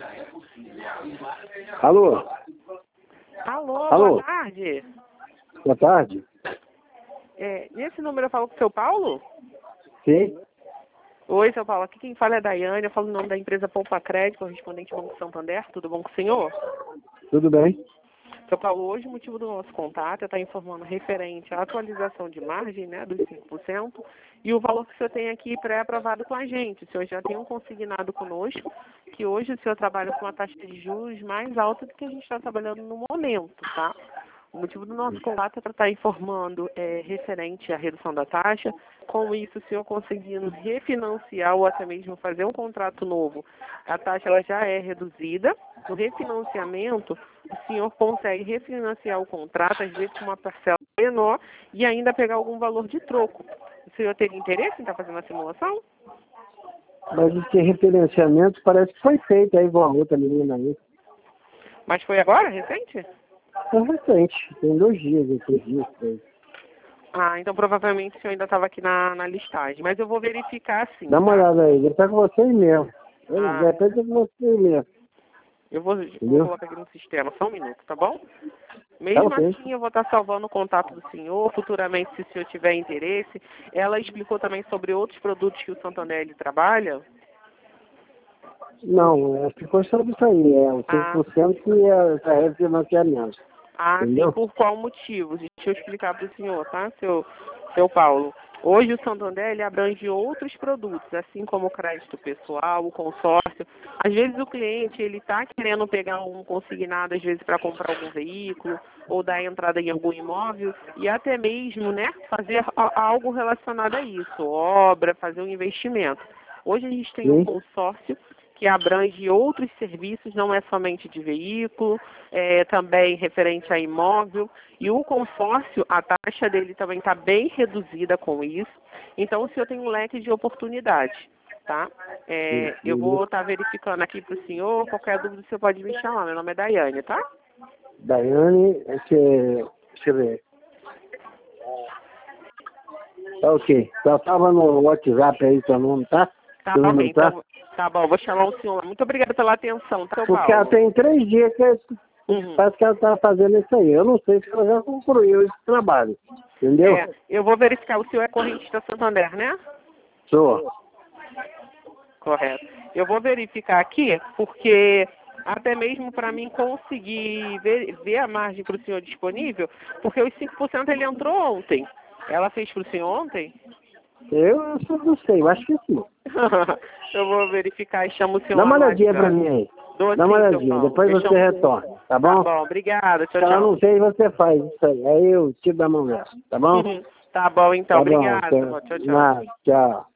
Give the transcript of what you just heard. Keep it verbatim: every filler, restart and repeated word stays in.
Alô? Alô, Alô? boa tarde. Boa tarde. É, nesse número eu falo com o seu Paulo? Sim? Oi, seu Paulo. Aqui quem fala é a Daiane. Eu falo o nome da empresa Poupa Crédito, correspondente ao Banco Santander. Tudo bom com o senhor? Tudo bem? Seu Paulo, hoje o motivo do nosso contato é estar informando referente à atualização de margem, né, dos cinco por cento, e o valor que o senhor tem aqui pré-aprovado com a gente. O senhor já tem um consignado conosco, que hoje o senhor trabalha com uma taxa de juros mais alta do que a gente está trabalhando no momento, tá? O motivo do nosso contato é para estar informando é, referente à redução da taxa. Com isso, o senhor conseguindo refinanciar ou até mesmo fazer um contrato novo, a taxa ela já é reduzida. No refinanciamento, o senhor consegue refinanciar o contrato, às vezes com uma parcela menor, e ainda pegar algum valor de troco. O senhor teria interesse em estar fazendo a simulação? Mas esse referenciamento parece que foi feito aí com a outra menina aí. Mas foi agora, recente? É recente, tem dois dias, três dias. Três. Ah, então provavelmente o senhor ainda estava aqui na, na listagem. Mas eu vou verificar sim. Dá uma Tá? olhada aí, ele tá com você aí mesmo. Ele, Ah, de repente é com você aí mesmo. eu vou, vou Entendeu? colocar aqui no sistema, só um minuto, tá bom? Tá Mesmo ok. assim, eu vou estar salvando o contato do senhor. Futuramente, se o senhor tiver interesse. Ela explicou também sobre outros produtos que o Santander ele trabalha. Não, é, ficou sobre isso aí, é o cinco Ah, por cento que é, é refinanciamento. ah, sim. Entendeu? Por qual motivo? Deixa eu explicar para o senhor, tá, seu, seu Paulo? Hoje o Santander ele abrange outros produtos, assim como o crédito pessoal, o consórcio. Às vezes o cliente ele está querendo pegar um consignado, às vezes para comprar algum veículo ou dar entrada em algum imóvel e até mesmo, né, fazer a- algo relacionado a isso, obra, fazer um investimento. Hoje a gente tem um Sim. consórcio que abrange outros serviços, não é somente de veículo, é também referente a imóvel. E o consórcio, a taxa dele também está bem reduzida com isso. Então, o senhor tem um leque de oportunidade, tá? É, eu vou estar verificando aqui para o senhor. Qualquer dúvida, o senhor pode me chamar. Meu nome é Daiane, tá? Daiane, esse, deixa eu ver. Tá ok. Já tava no WhatsApp aí seu nome, tá? Tá Seu bom, número, tá? então, tá bom. Vou chamar o senhor lá. Muito obrigada pela atenção, tá, seu Porque ela Paulo? tem três dias que Uhum. parece que ela tá fazendo isso aí. Eu não sei se ela já concluiu esse trabalho. Entendeu? É, eu vou verificar. O senhor é correntista Santander, né? Sou. Correto. Eu vou verificar aqui, porque até mesmo para mim conseguir ver, ver a margem para o senhor disponível, porque os cinco por cento ele entrou ontem. Ela fez para o senhor ontem? Eu, eu só não sei, eu acho que sim. Eu vou verificar e chamo o senhor Dá lá uma no olhadinha pra WhatsApp. mim aí. Dou Dá uma sim, seu olhadinha, Paulo. depois Deixa você eu... retorna, tá Tá bom? bom, obrigada. Tchau, Se ela não tchau. fez, você faz isso aí. Aí eu tiro da mão dela, tá bom? Tá bom, então. Tá bom, Obrigada. tá. Tchau, tchau. Nada, tchau.